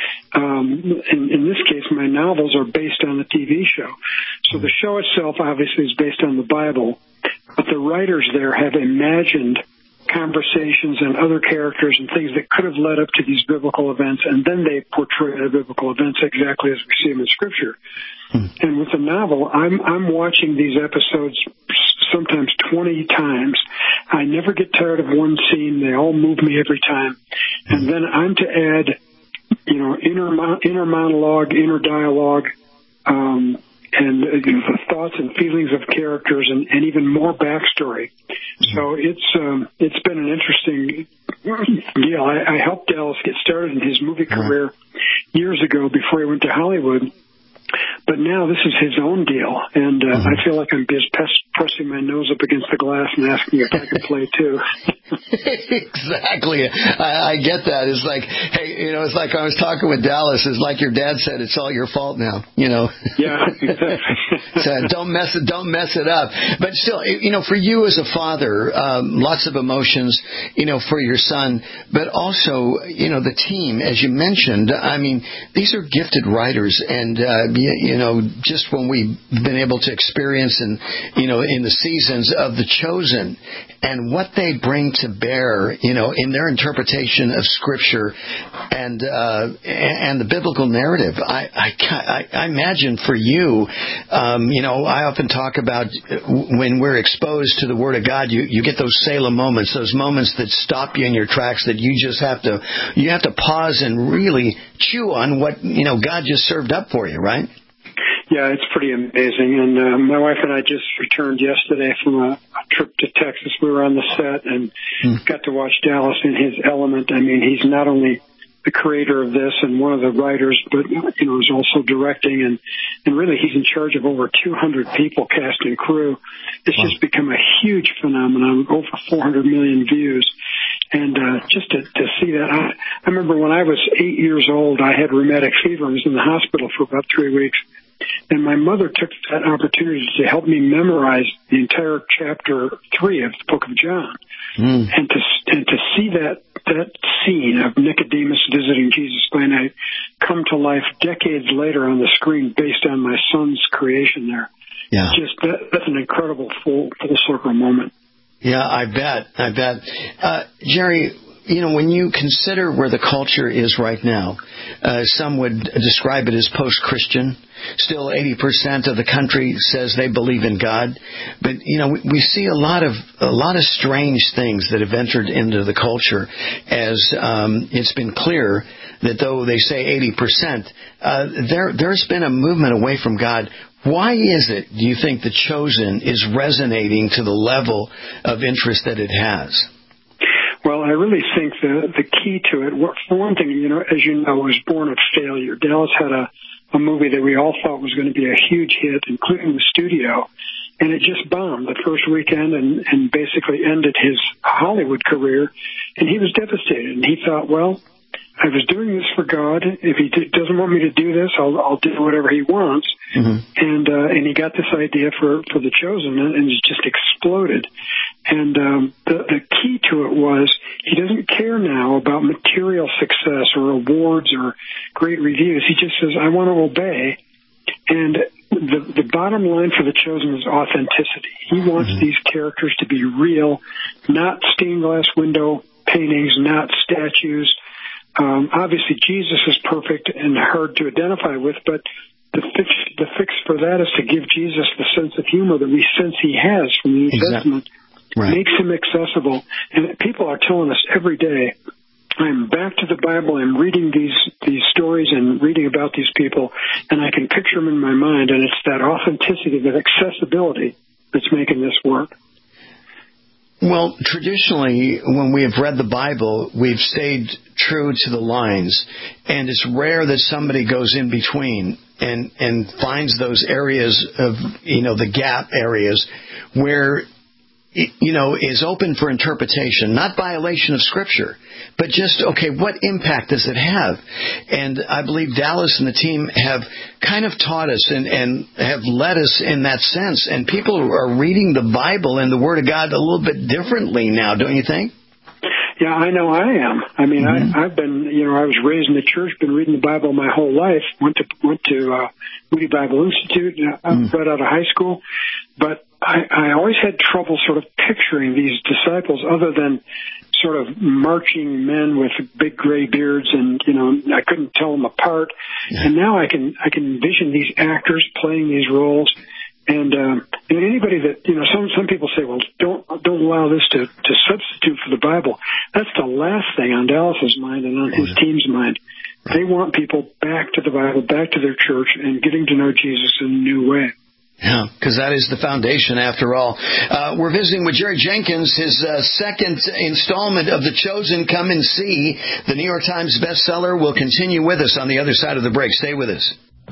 S21: In this case, my novels are based on the TV show. So the show itself obviously is based on the Bible, but the writers there have imagined conversations and other characters and things that could have led up to these biblical events, and then they portray the biblical events exactly as we see them in Scripture. And with the novel, I'm watching these episodes sometimes 20 times. I never get tired of one scene. They all move me every time. And then I'm to add, inner monologue, inner dialogue, and the thoughts and feelings of characters, and even more backstory. So it's been an interesting deal. I helped Dallas get started in his movie career years ago before he went to Hollywood. But now this is his own deal, and I feel like I'm just pressing my nose up against the glass and asking if I can play too.
S16: Exactly. I get that. It's like, hey, it's like I was talking with Dallas. It's like your dad said, it's all your fault now.
S21: Yeah, exactly.
S16: So don't mess it up. But still, for you as a father, lots of emotions, for your son, but also, the team, as you mentioned. I mean, these are gifted writers, and just when we've been able to experience in the seasons of The Chosen and what they bring to bear, in their interpretation of Scripture and the biblical narrative. I imagine for you, I often talk about when we're exposed to the Word of God, you get those Selah moments, those moments that stop you in your tracks, that you just have to pause and really chew on what, God just served up for you, right?
S21: Yeah, it's pretty amazing. And my wife and I just returned yesterday from a trip to Texas. We were on the set and got to watch Dallas in his element. I mean, he's not only the creator of this and one of the writers, but is also directing, and really he's in charge of over 200 people, cast and crew. It's just become a huge phenomenon, over 400 million views. And just to see that, I remember when I was 8 years old, I had rheumatic fever and was in the hospital for about 3 weeks. And my mother took that opportunity to help me memorize the entire chapter 3 of the book of John. And to see that scene of Nicodemus visiting Jesus by night come to life decades later on the screen based on my son's creation there. Yeah. That's an incredible full circle moment.
S16: Yeah, I bet. Jerry, when you consider where the culture is right now, some would describe it as post-Christian. Still, 80% of the country says they believe in God, but we see a lot of strange things that have entered into the culture. As it's been clear that though they say 80%, there's been a movement away from God. Why is it, do you think, The Chosen is resonating to the level of interest that it has?
S21: Well, I really think the key to it, for one thing, as you know, was born of failure. Dallas had a movie that we all thought was going to be a huge hit, including the studio, and it just bombed the first weekend and basically ended his Hollywood career, and he was devastated. And he thought, well, I was doing this for God. If he doesn't want me to do this, I'll do whatever he wants. Mm-hmm. And he got this idea for The Chosen, and it just exploded. And the key to it was he doesn't care now about material success or awards or great reviews. He just says, I want to obey. And the bottom line for The Chosen is authenticity. He wants these characters to be real, not stained glass window paintings, not statues. Obviously, Jesus is perfect and hard to identify with, but the fix for that is to give Jesus the sense of humor that we sense he has from the New Testament. Right. Makes him accessible. And people are telling us every day, I'm back to the Bible, I'm reading these stories and reading about these people, and I can picture them in my mind, and it's that authenticity, that accessibility that's making this work.
S16: Well, traditionally, when we have read the Bible, we've stayed true to the lines, and it's rare that somebody goes in between and finds those areas of, the gap areas where, is open for interpretation, not violation of Scripture, but just, okay, what impact does it have? And I believe Dallas and the team have kind of taught us and have led us in that sense. And people are reading the Bible and the Word of God a little bit differently now, don't you think?
S21: Yeah, I know I am. I mean, I've been, I was raised in the church, been reading the Bible my whole life, went to Moody Bible Institute, right out of high school, but I always had trouble sort of picturing these disciples other than sort of marching men with big gray beards, and I couldn't tell them apart. Yeah. And now I can envision these actors playing these roles. And anybody that some people say, well, don't allow this to substitute for the Bible. That's the last thing on Dallas's mind and on his team's mind. They want people back to the Bible, back to their church, and getting to know Jesus in a new way.
S16: Yeah, because that is the foundation after all. We're visiting with Jerry Jenkins, his second installment of The Chosen. Come and see. The New York Times bestseller will continue with us on the other side of the break. Stay with us.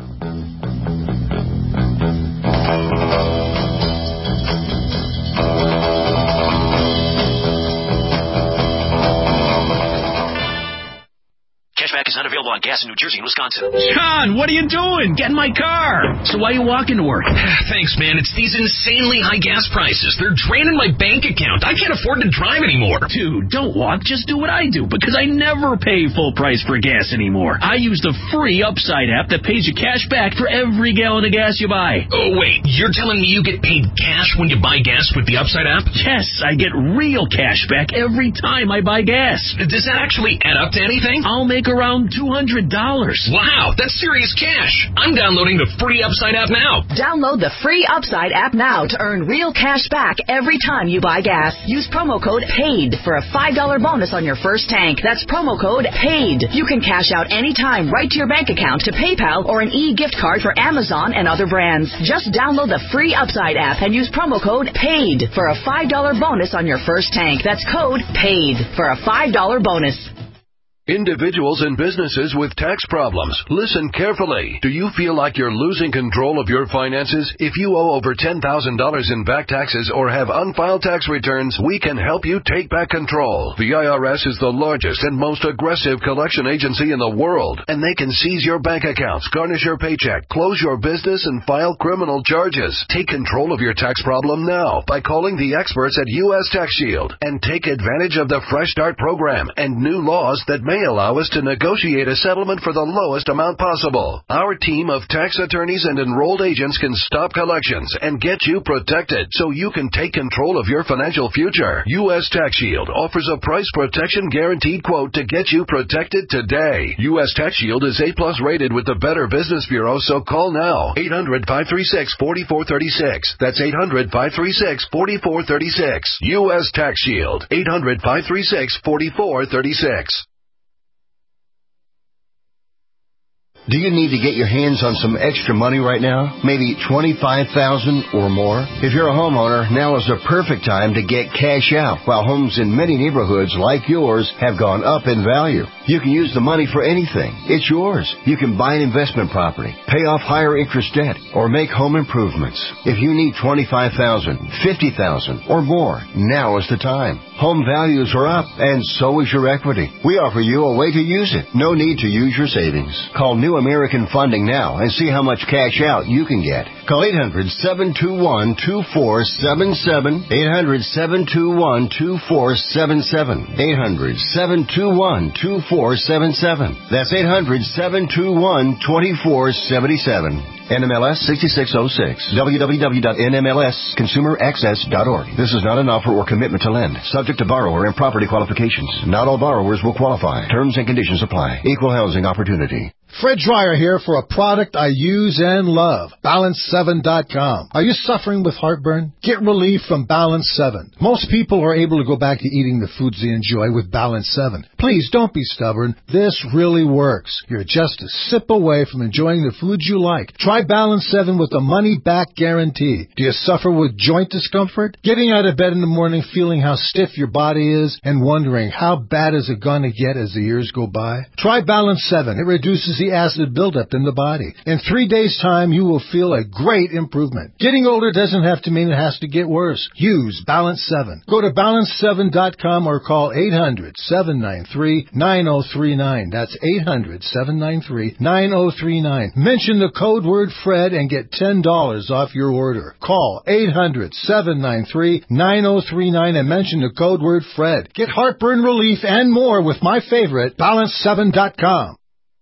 S5: Cashback is not available on gas in New Jersey and Wisconsin.
S22: John, what are you doing? Get in my car. So why are you walking to work?
S5: Thanks, man. It's these insanely high gas prices. They're draining my bank account. I can't afford to drive anymore.
S22: Dude, don't walk. Just do what I do, because I never pay full price for gas anymore. I use the free Upside app that pays you cash back for every gallon of gas you buy.
S5: Oh, wait. You're telling me you get paid cash when you buy gas with the Upside app?
S22: Yes, I get real cash back every time I buy gas.
S5: Does that actually add up to anything?
S22: I'll make around $200.
S5: Wow, that's serious cash. I'm downloading the free Upside app now.
S23: Download the free Upside app now to earn real cash back every time you buy gas. Use promo code PAID for a $5 bonus on your first tank. That's promo code PAID. You can cash out anytime right to your bank account, to PayPal, or an e-gift card for Amazon and other brands. Just download the free Upside app and use promo code PAID for a $5 bonus on your first tank. That's code PAID for a $5 bonus.
S24: Individuals and businesses with tax problems, listen carefully. Do you feel like you're losing control of your finances? If you owe over $10,000 in back taxes or have unfiled tax returns, we can help you take back control. The IRS is the largest and most aggressive collection agency in the world, and they can seize your bank accounts, garnish your paycheck, close your business, and file criminal charges. Take control of your tax problem now by calling the experts at U.S. Tax Shield and take advantage of the Fresh Start program and new laws that make may allow us to negotiate a settlement for the lowest amount possible. Our team of tax attorneys and enrolled agents can stop collections and get you protected so you can take control of your financial future. U.S. Tax Shield offers a price protection guaranteed quote to get you protected today. U.S. Tax Shield is A+ rated with the Better Business Bureau, so call now. 800-536-4436. That's 800-536-4436. U.S. Tax Shield. 800-536-4436.
S14: Do you need to get your hands on some extra money right now? Maybe $25,000 or more? If you're a homeowner, now is the perfect time to get cash out while homes in many neighborhoods like yours have gone up in value. You can use the money for anything. It's yours. You can buy an investment property, pay off higher interest debt, or make home improvements. If you need $25,000, $50,000 or more, now is the time. Home values are up, and so is your equity. We offer you a way to use it. No need to use your savings. Call New American Funding now and see how much cash out you can get. Call 800-721-2477. 800-721-2477. 800-721-2477. That's 800-721-2477. NMLS 6606. www.nmlsconsumeraccess.org. This is not an offer or commitment to lend. Subject to borrower and property qualifications. Not all borrowers will qualify. Terms and conditions apply. Equal housing opportunity.
S6: Fred Dreyer here for a product I use and love, Balance7.com. Are you suffering with heartburn? Get relief from Balance 7. Most people are able to go back to eating the foods they enjoy with Balance 7. Please don't be stubborn. This really works. You're just a sip away from enjoying the foods you like. Try Balance 7 with a money-back guarantee. Do you suffer with joint discomfort? Getting out of bed in the morning feeling how stiff your body is and wondering how bad is it going to get as the years go by? Try Balance 7. It reduces the acid buildup in the body. In 3 days' time, you will feel a great improvement. Getting older doesn't have to mean it has to get worse. Use Balance 7. Go to Balance7.com or call 800-793-9039. That's 800-793-9039. Mention the code word Fred and get $10 off your order. Call 800-793-9039 and mention the code word Fred. Get heartburn relief and more with my favorite, Balance7.com.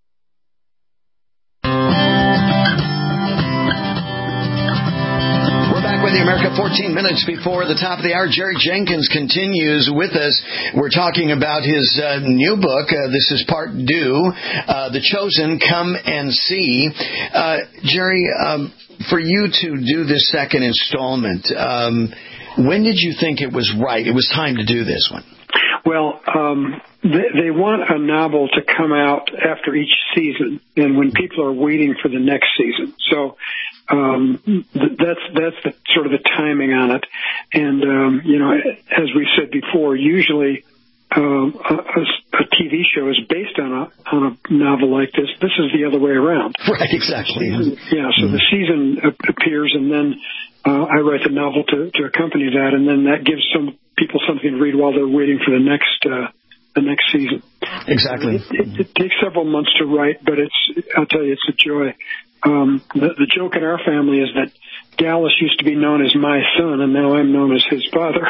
S16: With the America, 14 minutes before the top of the hour. Jerry Jenkins continues with us. We're talking about his new book. This is part due, The Chosen, Come and See. Jerry, for you to do this second installment, when did you think it was right? It was time to do this one.
S21: Well, they want a novel to come out after each season, and when people are waiting for the next season. So that's the sort of the timing on it. And as we said before, usually a TV show is based on a novel like this. This is the other way around.
S16: Right, exactly.
S21: Yeah. So the season appears, and then I write the novel to accompany that, and then that gives some people something to read while they're waiting for the next season.
S16: Exactly.
S21: It takes several months to write, but I'll tell you, it's a joy. The joke in our family is that Dallas used to be known as my son, and now I'm known as his father.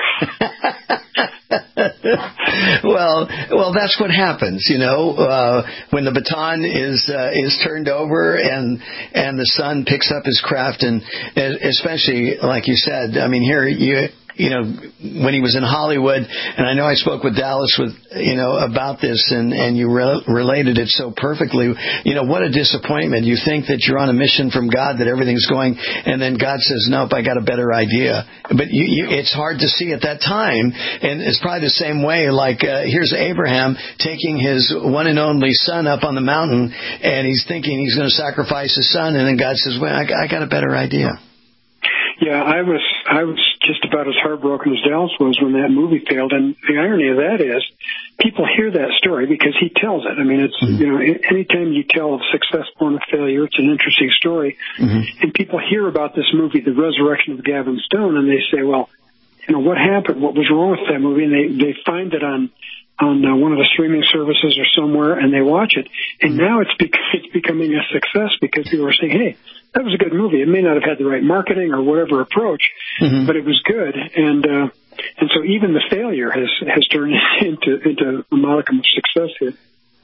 S16: Well, that's what happens, when the baton is turned over and the son picks up his craft, and especially like you said, I mean, here when he was in Hollywood, and I know I spoke with Dallas about this, and you related it so perfectly. What a disappointment. You think that you're on a mission from God, that everything's going, and then God says, nope, I got a better idea. But it's hard to see at that time, and it's probably the same way, like here's Abraham taking his one and only son up on the mountain, and he's thinking he's going to sacrifice his son, and then God says, well, I got a better idea.
S21: Yeah, I was just about as heartbroken as Dallas was when that movie failed. And the irony of that is people hear that story because he tells it. I mean, it's, anytime you tell of success born of failure, it's an interesting story. Mm-hmm. And people hear about this movie, The Resurrection of Gavin Stone, and they say, well, what happened? What was wrong with that movie? And they find it on one of the streaming services or somewhere, and they watch it. And now it's becoming a success because people are saying, hey, that was a good movie. It may not have had the right marketing or whatever approach, but it was good. And so even the failure has turned into a modicum of success here.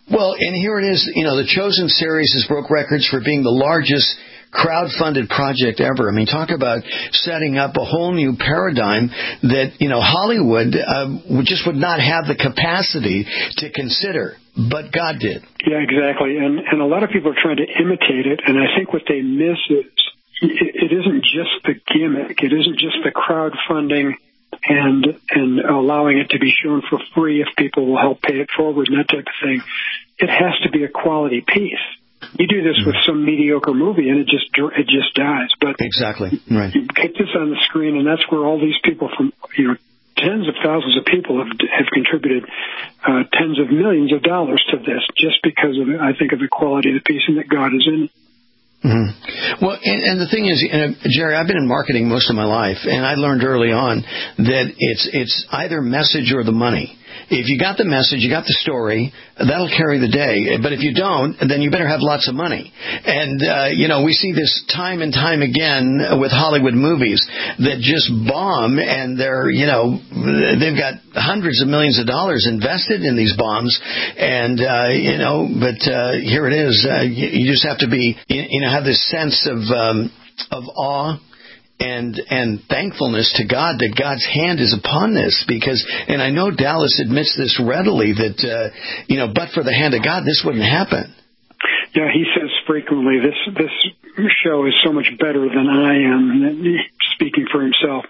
S16: Well, and here it is. The Chosen series has broke records for being the largest crowd-funded project ever. I mean, talk about setting up a whole new paradigm that, Hollywood just would not have the capacity to consider, but God did.
S21: Yeah, exactly. And a lot of people are trying to imitate it, and I think what they miss is it isn't just the gimmick. It isn't just the crowdfunding and allowing it to be shown for free if people will help pay it forward and that type of thing. It has to be a quality piece. You do this with some mediocre movie, and it just dies. But
S16: exactly right.
S21: You get this on the screen, and that's where all these people from tens of thousands of people have contributed tens of millions of dollars to this, just because of I think of the quality of the piece and that God is in it.
S16: Mm-hmm. Well, and the thing is, Jerry, I've been in marketing most of my life, and I learned early on that it's either message or the money. If you got the message, you got the story, that'll carry the day. But if you don't, then you better have lots of money. And, we see this time and time again with Hollywood movies that just bomb, and they've got hundreds of millions of dollars invested in these bombs. And, but here it is. You just have to be, have this sense of awe and thankfulness to God that God's hand is upon this, and I know Dallas admits this readily that, but for the hand of God, this wouldn't happen.
S21: Yeah, he says frequently, this show is so much better than I am, speaking for himself,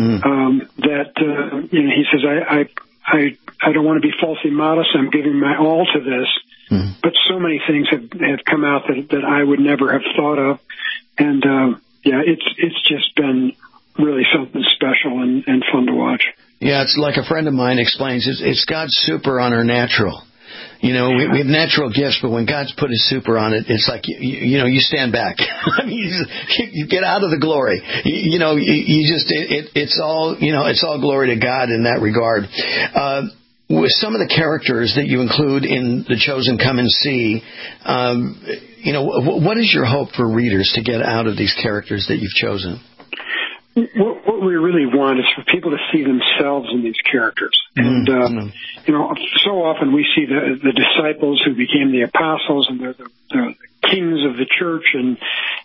S21: he says, I don't want to be falsely modest. I'm giving my all to this, but so many things have come out that I would never have thought of, and, it's just been really something special and fun to watch.
S16: Yeah, it's like a friend of mine explains, it's God's super on our natural. We have natural gifts, but when God's put His super on it, it's like, you stand back. I mean, you get out of the glory. It's all glory to God in that regard. With some of the characters that you include in The Chosen Come and See, what is your hope for readers to get out of these characters that you've chosen?
S21: What we really want is for people to see themselves in these characters. And, so often we see the disciples who became the apostles, and they're the kings of the church, and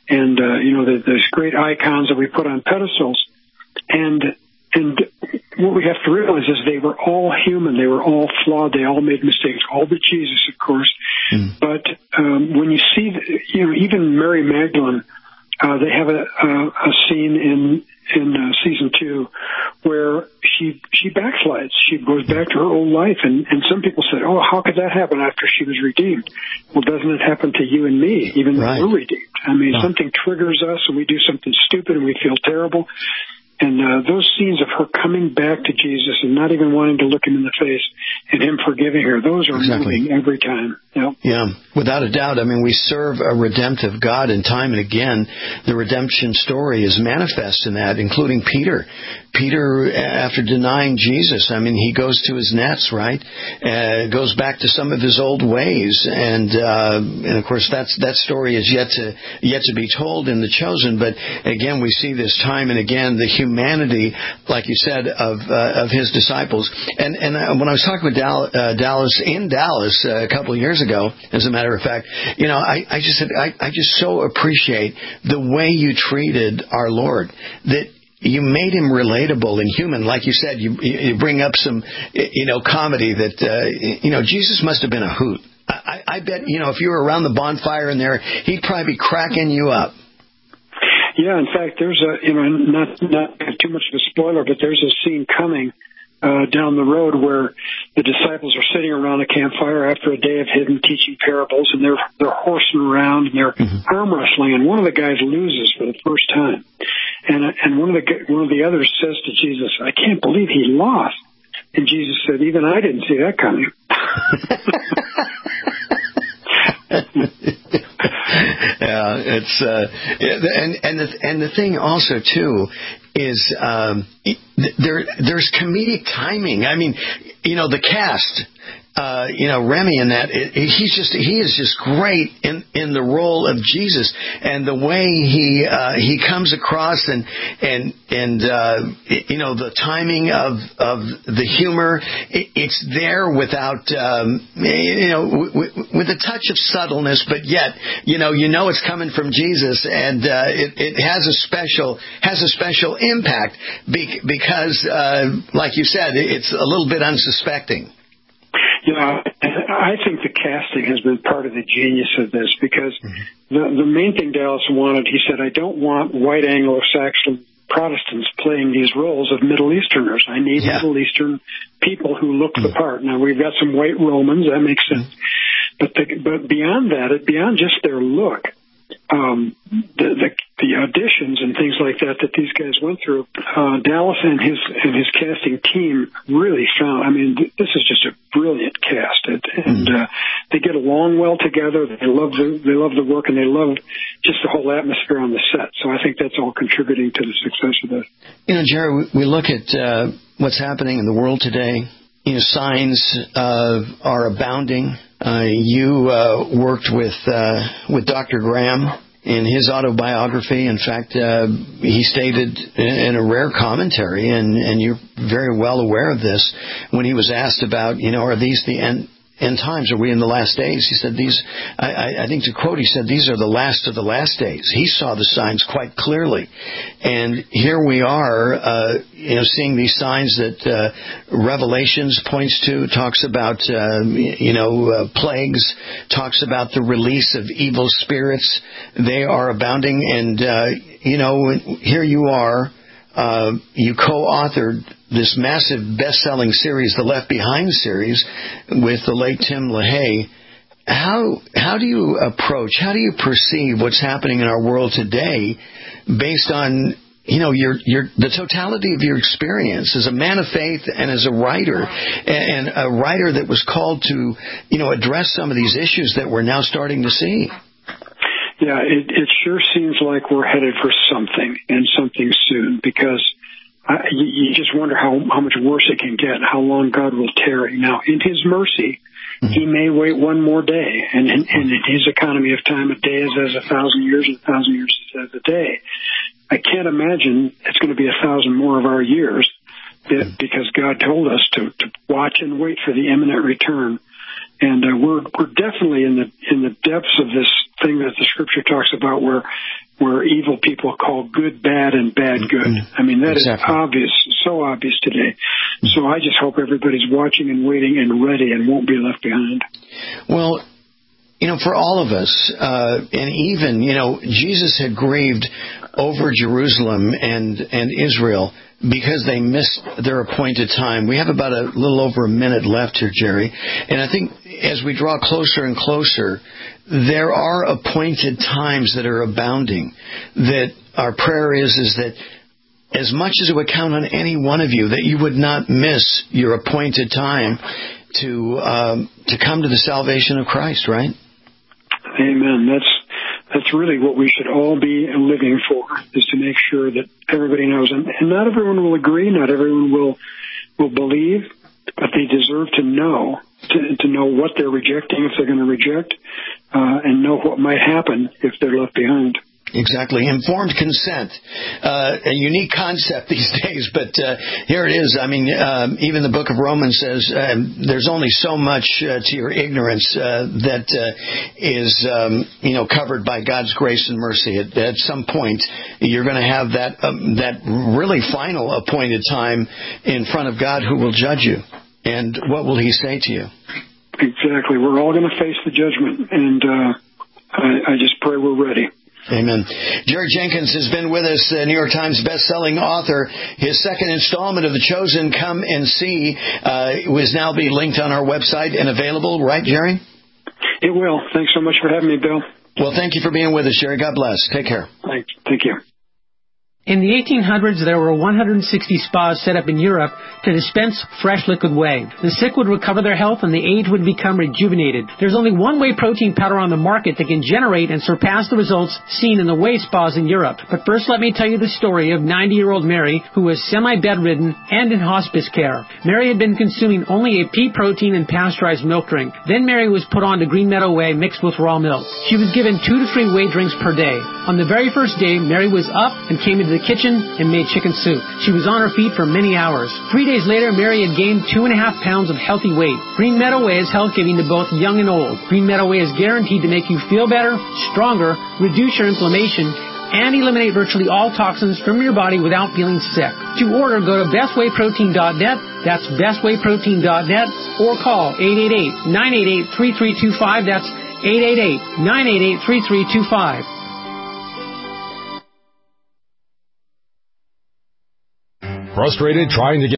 S21: those great icons that we put on pedestals. And what we have to realize is they were all human. They were all flawed. They all made mistakes. All but Jesus, of course. But when you see, even Mary Magdalene, they have a scene in season 2 where she backslides. She goes back to her old life, and some people said, "Oh, how could that happen after she was redeemed?" Well, doesn't it happen to you and me, even though we're redeemed? I mean, something triggers us, and we do something stupid, and we feel terrible. And those scenes of her coming back to Jesus and not even wanting to look him in the face and him forgiving her, those are moving every time. Yep. Yeah, without a doubt. I mean, we serve a redemptive God, and time and again, the redemption story is manifest in that, including Peter. Peter, after denying Jesus, I mean, he goes to his nets, right? Goes back to some of his old ways, and of course, that story is yet to be told in The Chosen. But again, we see this time and again the humanity, like you said, of his disciples. And when I was talking with Dallas a couple of years ago, as a matter of fact, I just said I just so appreciate the way you treated our Lord, that you made him relatable and human. Like you said, you bring up some, comedy that, Jesus must have been a hoot. I bet, if you were around the bonfire in there, he'd probably be cracking you up. Yeah, in fact, there's not too much of a spoiler, but there's a scene coming down the road where the disciples are sitting around a campfire after a day of hidden teaching parables, and they're horsing around and they're arm wrestling, and one of the guys loses for the first time, and one of the others says to Jesus, "I can't believe he lost," and Jesus said, "Even I didn't see that coming." Yeah, it's and the thing also too is
S16: there's comedic timing. I mean, the cast. Remy in that, he is just great in the role of Jesus, and the way he comes across and the timing of the humor, it's there without with a touch of subtleness, but yet it's coming from Jesus, and it has a special impact because like you said, it's a little bit unsuspecting.
S21: I think the casting has been part of the genius of this, because the main thing Dallas wanted, he said, I don't want white Anglo-Saxon Protestants playing these roles of Middle Easterners. I need Middle Eastern people who look the part. Now, we've got some white Romans, that makes sense. But beyond that, beyond just their look, the auditions and things like that these guys went through, Dallas and his casting team really found. I mean, this is just a brilliant cast, and they get along well together. They love the work, and they love just the whole atmosphere on the set. So I think that's all contributing to the success of this.
S16: Jerry, we look at what's happening in the world today. Signs are abounding. You worked with Dr. Graham in his autobiography. In fact, he stated in a rare commentary, and you're very well aware of this, when he was asked about, are these the end times? Are we in the last days? He said, I think to quote, he said, these are the last of the last days. He saw the signs quite clearly. And here we are, seeing these signs that Revelations points to, talks about, plagues, talks about the release of evil spirits. They are abounding. And, here you are, you co-authored this massive best-selling series, the Left Behind series, with the late Tim LaHaye. How do you approach, how do you perceive what's happening in our world today based on, the totality of your experience as a man of faith and as a writer, and a writer that was called to, address some of these issues that we're now starting to see?
S21: Yeah, it sure seems like we're headed for something, and something soon, because you just wonder how much worse it can get, how long God will tarry. Now, in His mercy, He may wait one more day, and in His economy of time, a day is as 1,000 years, and 1,000 years is as a day. I can't imagine it's going to be 1,000 more of our years, because God told us to watch and wait for the imminent return. And we're definitely in the depths of this thing that the Scripture talks about, where evil people call good bad and bad good. I mean, that is obvious, so obvious today. So I just hope everybody's watching and waiting and ready and won't be left behind.
S16: Well, for all of us, and even, Jesus had grieved over Jerusalem and Israel because they missed their appointed time. We have about a little over a minute left here, Jerry. And I think as we draw closer and closer, there are appointed times that are abounding. That our prayer is that as much as it would count on any one of you, that you would not miss your appointed time to come to the salvation of Christ, right?
S21: Amen. That's really what we should all be living for, is to make sure that everybody knows. And not everyone will agree, not everyone will believe, but they deserve to know, to know what they're rejecting if they're going to reject, and know what might happen if they're left behind.
S16: Exactly. Informed consent. A unique concept these days, but here it is. I mean, even the book of Romans says there's only so much to your ignorance that is, covered by God's grace and mercy. At some point, you're going to have that really final appointed time in front of God, who will judge you. And what will He say to you?
S21: Exactly. We're all going to face the judgment, and I just pray we're ready.
S16: Amen. Jerry Jenkins has been with us, New York Times best-selling author. His second installment of The Chosen, Come and See, will now be linked on our website and available, right, Jerry?
S21: It will. Thanks so much for having me, Bill.
S16: Well, thank you for being with us, Jerry. God bless. Take care.
S21: Thank you.
S7: In the 1800s, there were 160 spas set up in Europe to dispense fresh liquid whey. The sick would recover their health and the aged would become rejuvenated. There's only one whey protein powder on the market that can generate and surpass the results seen in the whey spas in Europe. But first, let me tell you the story of 90-year-old Mary, who was semi-bedridden and in hospice care. Mary had been consuming only a pea protein and pasteurized milk drink. Then Mary was put on to Green Meadow Whey mixed with raw milk. She was given 2 to 3 whey drinks per day. On the very first day, Mary was up and came into the kitchen and made chicken soup. She was on her feet for many hours. 3 days later, Mary had gained 2.5 pounds of healthy weight. Green Meadow Whey is health-giving to both young and old. Green Meadow Whey is guaranteed to make you feel better, stronger, reduce your inflammation, and eliminate virtually all toxins from your body without feeling sick. To order, go to bestwayprotein.net. That's bestwayprotein.net, or call 888-988-3325. That's 888-988-3325.
S8: Frustrated trying to get